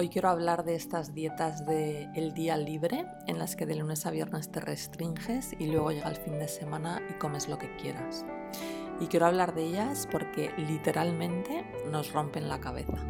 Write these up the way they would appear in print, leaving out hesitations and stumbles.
Hoy quiero hablar de estas dietas del día libre en las que de lunes a viernes te restringes y luego llega el fin de semana y comes lo que quieras. Y quiero hablar de ellas porque literalmente nos rompen la cabeza.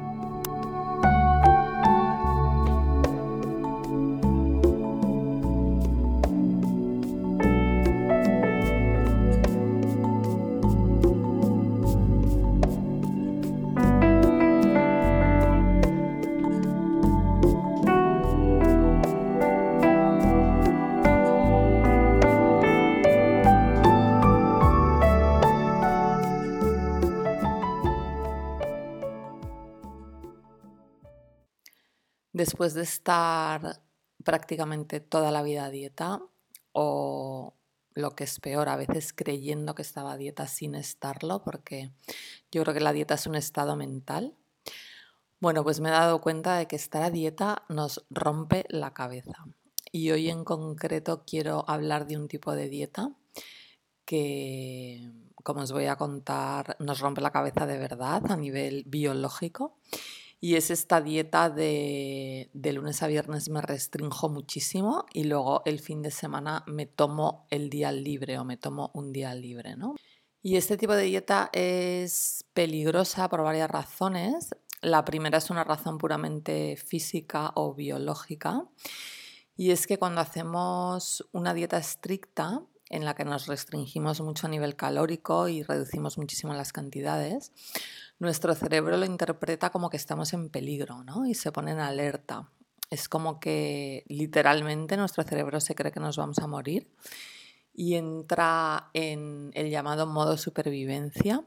Después de estar prácticamente toda la vida a dieta, o lo que es peor, a veces creyendo que estaba a dieta sin estarlo, porque yo creo que la dieta es un estado mental, bueno, pues me he dado cuenta de que estar a dieta nos rompe la cabeza. Y hoy en concreto quiero hablar de un tipo de dieta que, como os voy a contar, nos rompe la cabeza de verdad a nivel biológico. Y es esta dieta de lunes a viernes me restrinjo muchísimo y luego el fin de semana me tomo el día libre o me tomo un día libre, ¿no? Y este tipo de dieta es peligrosa por varias razones. La primera es una razón puramente física o biológica, y es que cuando hacemos una dieta estricta en la que nos restringimos mucho a nivel calórico y reducimos muchísimo las cantidades, nuestro cerebro lo interpreta como que estamos en peligro, ¿no? Y se pone en alerta. Es como que literalmente nuestro cerebro se cree que nos vamos a morir y entra en el llamado modo supervivencia,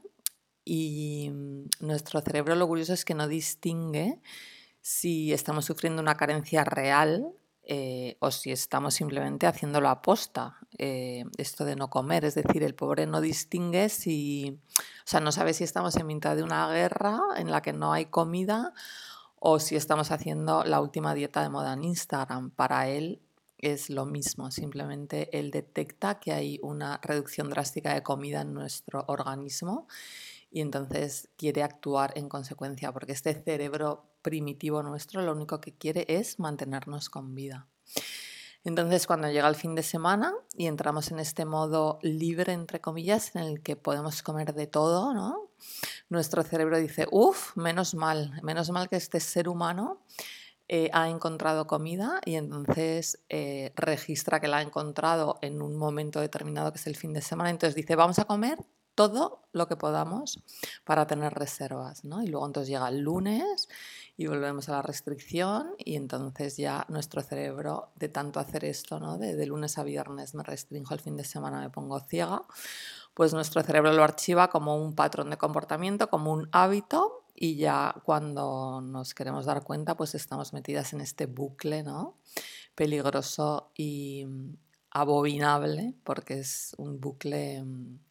y nuestro cerebro, lo curioso es que no distingue si estamos sufriendo una carencia real o si estamos simplemente haciéndolo a posta, esto de no comer. Es decir, el pobre no distingue si, o sea, no sabe si estamos en mitad de una guerra en la que no hay comida o si estamos haciendo la última dieta de moda en Instagram. Para él es lo mismo, simplemente él detecta que hay una reducción drástica de comida en nuestro organismo y entonces quiere actuar en consecuencia, porque este cerebro primitivo nuestro lo único que quiere es mantenernos con vida. Entonces, cuando llega el fin de semana y entramos en este modo libre, entre comillas, en el que podemos comer de todo, ¿no? Nuestro cerebro dice, menos mal que este ser humano ha encontrado comida, y entonces registra que la ha encontrado en un momento determinado que es el fin de semana. Entonces dice, vamos a comer todo lo que podamos para tener reservas, ¿no? Y luego entonces llega el lunes y volvemos a la restricción, y entonces ya nuestro cerebro, de tanto hacer esto, ¿no? De lunes a viernes me restringo, el fin de semana me pongo ciega, pues nuestro cerebro lo archiva como un patrón de comportamiento, como un hábito, y ya cuando nos queremos dar cuenta, pues estamos metidas en este bucle, ¿no? Peligroso y abominable, porque es un bucle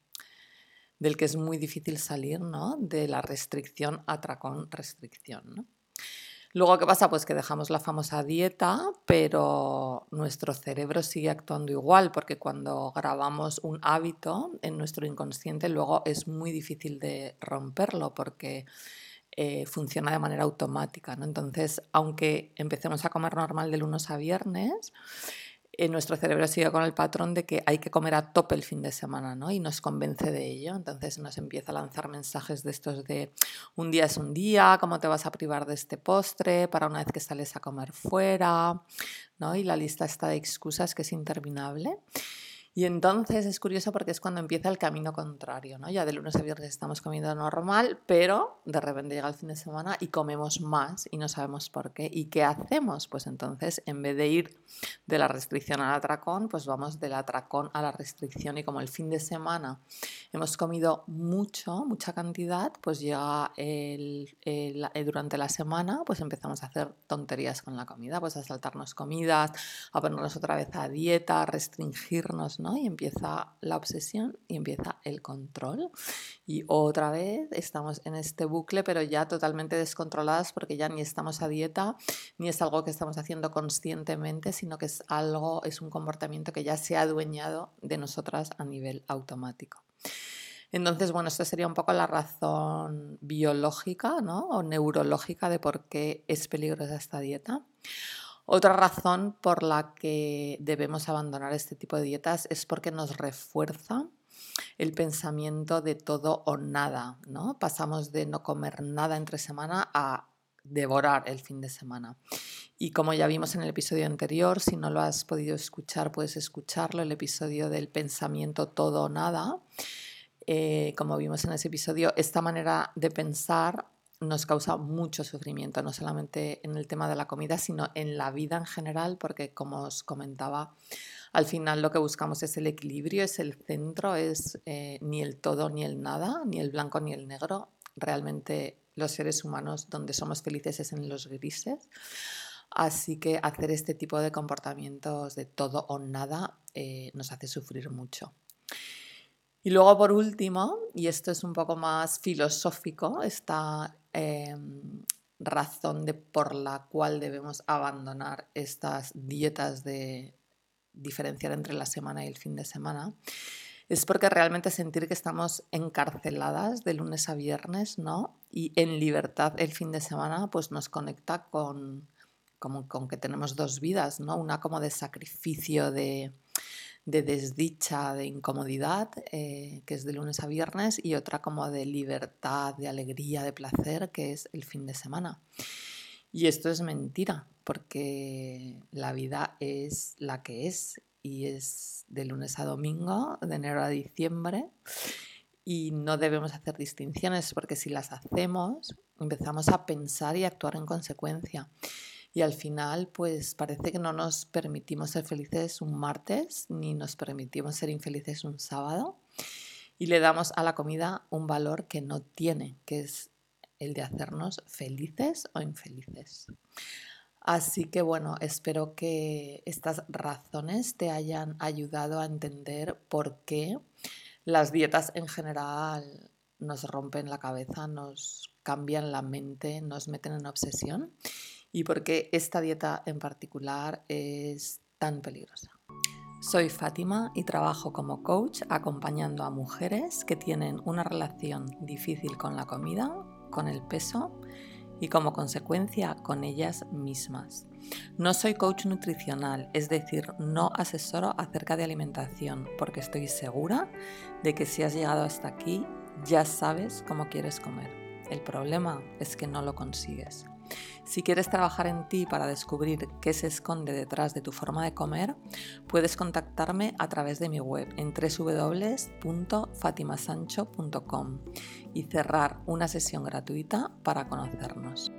del que es muy difícil salir, ¿no? De la restricción, atracón, restricción, ¿no? Luego, ¿qué pasa? Pues que dejamos la famosa dieta, pero nuestro cerebro sigue actuando igual, porque cuando grabamos un hábito en nuestro inconsciente, luego es muy difícil de romperlo, porque funciona de manera automática, ¿no? Entonces, aunque empecemos a comer normal de lunes a viernes, nuestro cerebro sigue con el patrón de que hay que comer a tope el fin de semana, ¿no? Y nos convence de ello. Entonces nos empieza a lanzar mensajes de estos de un día es un día, ¿cómo te vas a privar de este postre para una vez que sales a comer fuera? ¿No? Y la lista está de excusas que es interminable. Y entonces es curioso porque es cuando empieza el camino contrario, ¿no? Ya de lunes a viernes estamos comiendo normal, pero de repente llega el fin de semana y comemos más y no sabemos por qué. ¿Y qué hacemos? Pues entonces, en vez de ir de la restricción al atracón, pues vamos del atracón a la restricción, y como el fin de semana hemos comido mucha cantidad, pues llega durante la semana, pues empezamos a hacer tonterías con la comida, pues a saltarnos comidas, a ponernos otra vez a dieta, a restringirnos, ¿no? Y empieza la obsesión y empieza el control. Y otra vez estamos en este bucle, pero ya totalmente descontroladas, porque ya ni estamos a dieta, ni es algo que estamos haciendo conscientemente, sino que es un comportamiento que ya se ha adueñado de nosotras a nivel automático. Entonces, bueno, esta sería un poco la razón biológica, ¿no? O neurológica de por qué es peligrosa esta dieta. Otra razón por la que debemos abandonar este tipo de dietas es porque nos refuerza el pensamiento de todo o nada, ¿no? Pasamos de no comer nada entre semana a devorar el fin de semana. Y como ya vimos en el episodio anterior, si no lo has podido escuchar, puedes escucharlo, el episodio del pensamiento todo o nada. Como vimos en ese episodio, esta manera de pensar nos causa mucho sufrimiento, no solamente en el tema de la comida, sino en la vida en general, porque como os comentaba, al final lo que buscamos es el equilibrio, es el centro, es ni el todo ni el nada, ni el blanco ni el negro. Realmente los seres humanos donde somos felices es en los grises. Así que hacer este tipo de comportamientos de todo o nada nos hace sufrir mucho. Y luego, por último, y esto es un poco más filosófico, esta razón por la cual debemos abandonar estas dietas de diferenciar entre la semana y el fin de semana, es porque realmente sentir que estamos encarceladas de lunes a viernes, ¿no? Y en libertad el fin de semana, pues nos conecta con que tenemos dos vidas, ¿no? Una como de sacrificio, de desdicha, de incomodidad, que es de lunes a viernes, y otra como de libertad, de alegría, de placer, que es el fin de semana. Y esto es mentira, porque la vida es la que es y es de lunes a domingo, de enero a diciembre, y no debemos hacer distinciones, porque si las hacemos, empezamos a pensar y actuar en consecuencia. Y al final, pues parece que no nos permitimos ser felices un martes, ni nos permitimos ser infelices un sábado, y le damos a la comida un valor que no tiene, que es el de hacernos felices o infelices. Así que bueno, espero que estas razones te hayan ayudado a entender por qué las dietas en general nos rompen la cabeza, nos cambian la mente, nos meten en obsesión y por qué esta dieta en particular es tan peligrosa. Soy Fátima y trabajo como coach acompañando a mujeres que tienen una relación difícil con la comida, con el peso y como consecuencia con ellas mismas. No soy coach nutricional, es decir, no asesoro acerca de alimentación, porque estoy segura de que si has llegado hasta aquí ya sabes cómo quieres comer. El problema es que no lo consigues. Si quieres trabajar en ti para descubrir qué se esconde detrás de tu forma de comer, puedes contactarme a través de mi web en www.fatimasancho.com y cerrar una sesión gratuita para conocernos.